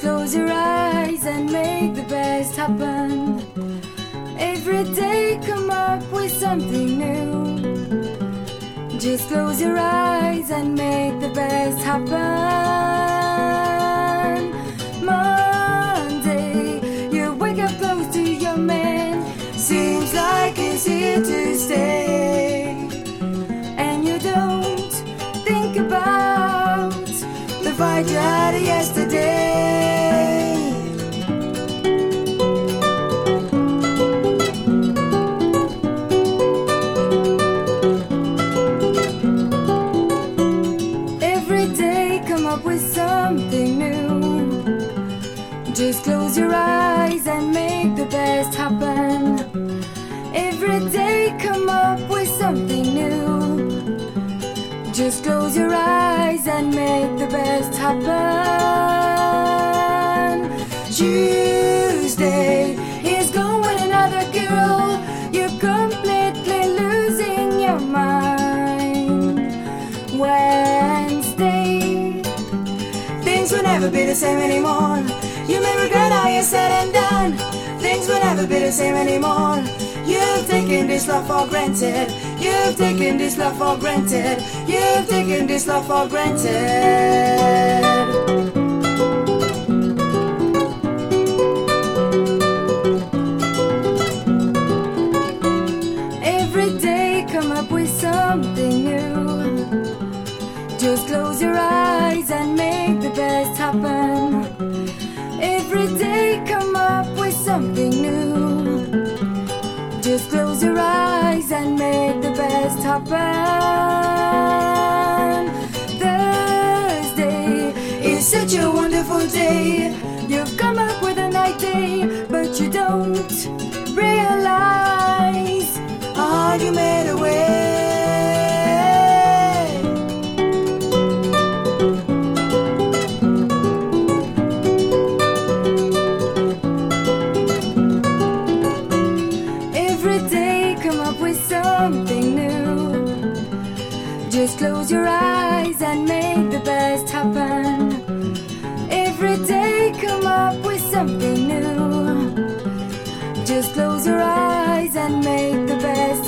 close your eyes and make the best happen. Every day come up with something new. Just close your eyes and make the best happen. Monday, you wake up close to your man. Seems like he's here to stay. And you don't think about the fight you had yesterday. Every day come up with something new. Just close your eyes and make the best happen. Every day come up with something new. Just close your eyes and make the best happen. Tuesday, he's going with another girl. You're completely losing your mind. Wednesday, things will never be the same anymore. You may regret how you said and done. Things will never be the same anymore. You've taken this love for granted. You've taken this love for granted. You've taken this love for granted. Every day come up with something new. Just close your eyes and make the best happen. Every day come up with something new. Just close your eyes and make the best happen. Thursday is such a wonderful day. You've come up with an idea, but you don't realize all you made away. Something new. Just close your eyes and make the best happen. Every day come up with something new. Just close your eyes and make the best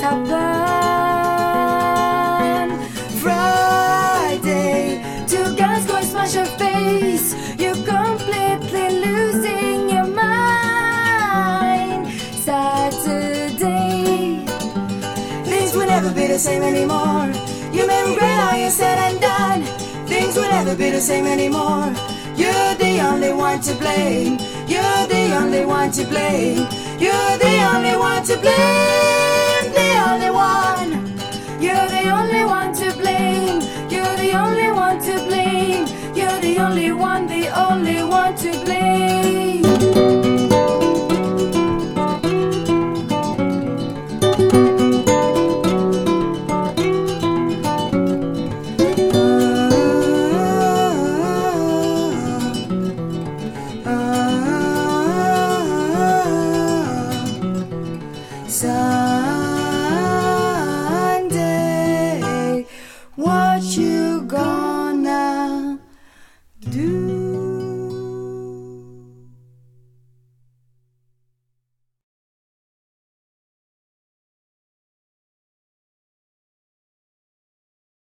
happen. Friday, two guys go and smash your face. You're completely losing your mind. Saturday, things will never be the same anymore. You may regret how you said and done. Things will never be the same anymore. You're the only one to blame. You're the only one to blame. You're the only one to blame. The only one. You're the only one to blame. You're the only one to blame. You're the only one, the only